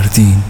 فردین.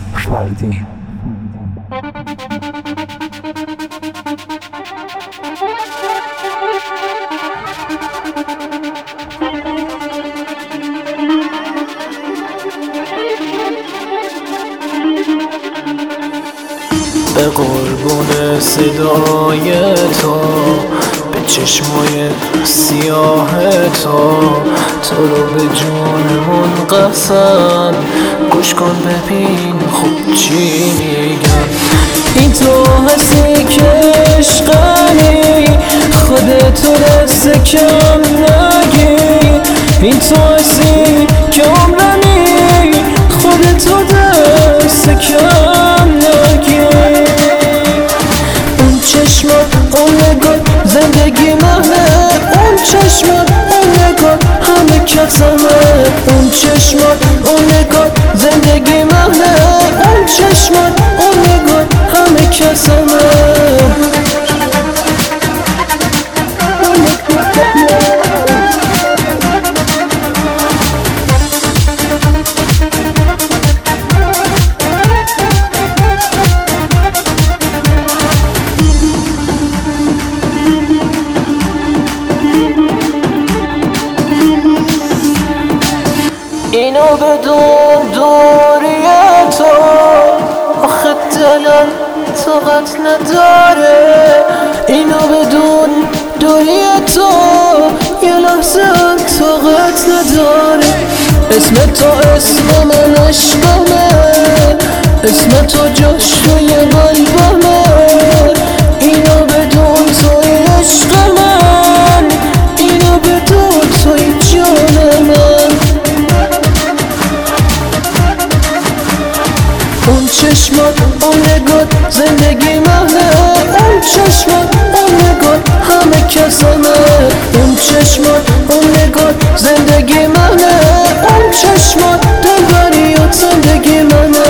به قربون صدای تو، به چشمای سیاه تو رو به جونمون قسم، گوش کن ببین خوب چی میگم. این تو هستی که عشقمی، خودتو دست کم نگی. این تو هستی که عمرمی، خودتو دست کم نگی. اون چشمات، اون نگاه زندگی منه. اون چشمات، اون نگاه همه کسمه. اون چشمات، اون نگاه زندگی منه. اون چشمات، اون نگاه همه کسمه. اینو بدون دوری تو، آخه دلم طاقت نداره. اینو بدون دوری تو، یه لحظه طاقت نداره. اسم تو اسم من عشقمه، اسم تو جاش توی قلبمه. اینو بدون توی عشق من، اینو بدون توی جان من. اون چشمات، اون نگاه زندگی منه. اون چشمات، اون نگاه همه کسمه. اون چشمات، اون نگاه زندگی منه. اون چشمات دلبریات زندگی منه.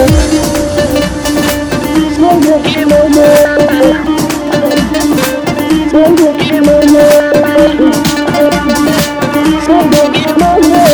زندگی منه، زندگی منه، زندگی منه.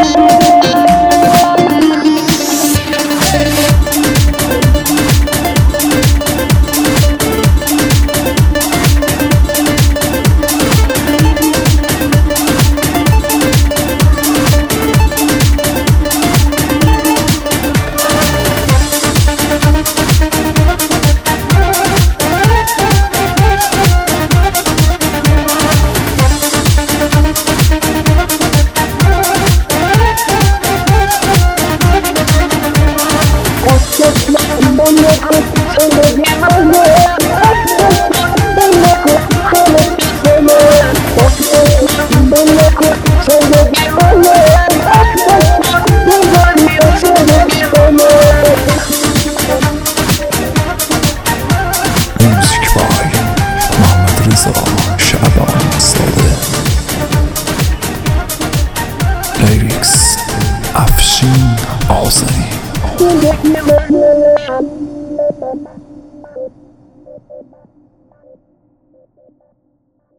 موزیک بای محمد رضا شعبان ساده. لیریکس افشین آذری.